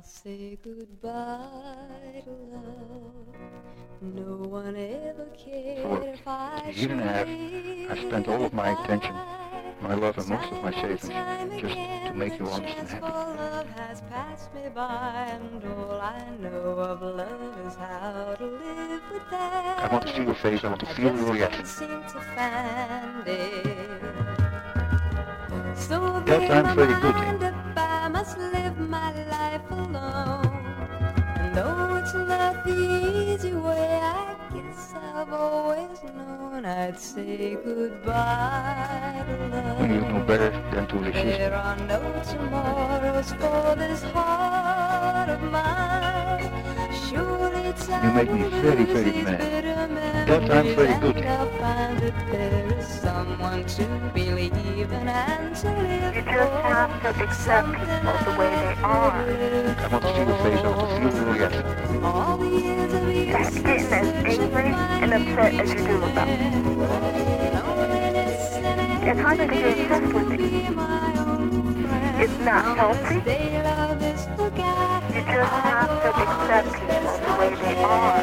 say goodbye to love. No one ever cared if I For a year and a half, I spent all of my attention, my love, and most of my savings just to make you honest and happy. Love has passed me by, and all I know of love is how to live with that. I want to see your face, I want to feel your reaction. Seem to find it. So That I'm very good in. I must live my life alone. And though it's not the easy way, I guess I've always known I'd say goodbye to love. When you know better than to resist. There are no tomorrows for this heart of mine. Surely time You make me very, very mad. That I'm very good in. I'll find that there is someone to believe in and to live You just have to accept people the way they are. I want to see your face, I want to feel your reaction. all the years of Getting as angry and upset as you do about it. It's hard to get obsessed with it. It's not healthy. You just have to accept people the way they are.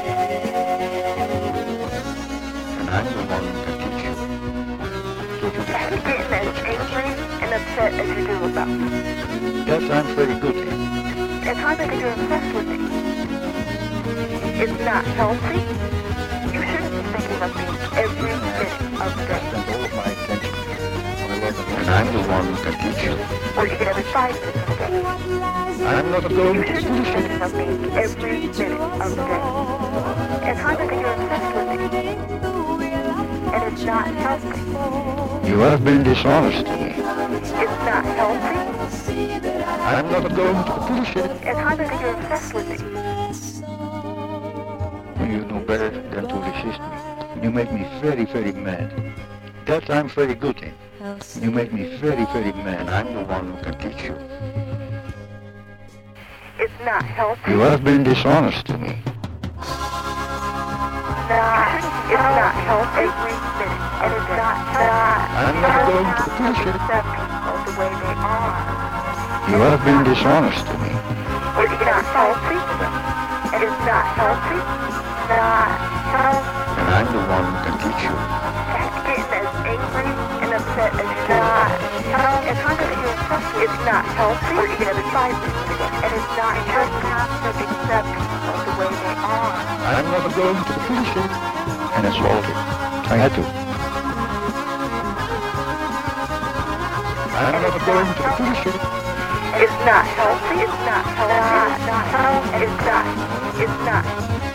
And I'm the one who can teach you. So you Getting as angry and upset as you do about it. That I'm very good in. It's hard to get obsessed with it. It's not healthy. You shouldn't be thinking of me every minute of the I day. spend all of my attention, my love, and I'm the one who can teach you. Or even every 5 minutes of the day. I'm not going You to shouldn't be bullshit. thinking of me every minute of the day. It's hard to get obsessed with it. And it's not healthy. You have been dishonest to me. It's not healthy. I'm not going to bullshit. It's hard to get obsessed with it. When you know better than to resist me. You make me very, very mad. That I'm very good in. You make me very, very mad. I'm the one who can teach you. It's not healthy. You have been dishonest to me. It's not healthy. And it's not I'm not going to bullshit. accept people the way they are. You have been dishonest to me. It's not healthy. And it's not healthy. Not healthy. And I'm the one who can teach you. Getting as angry and upset as you are. It's hard to get obsessed with. It's not healthy. Or even every 5 minutes a day. And it's not healthy. You have to accept people the way they are. I'm not going to bullshit. And I swallowed it. I had to. I'm not going to bullshit. It's not healthy. It's not healthy. It's not healthy. It's not. It's not.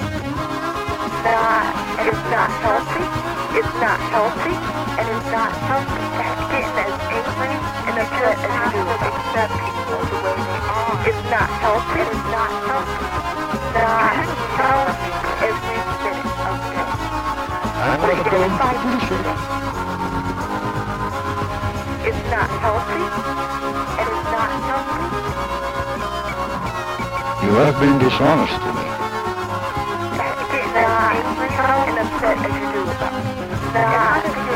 It's not healthy. It's not healthy. And it's not healthy. Getting as angry and upset as you do. Accept people the way they are. It's not healthy. It's not healthy. Not healthy. Every minute of the day. I'm not going to bullshit. It's not healthy. And it's not healthy. You have been dishonest to me. Getting as angry and upset as you do about it.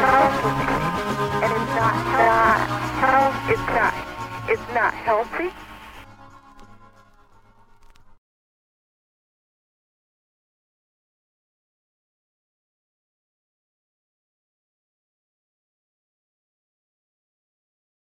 And it's not healthy. It's not healthy.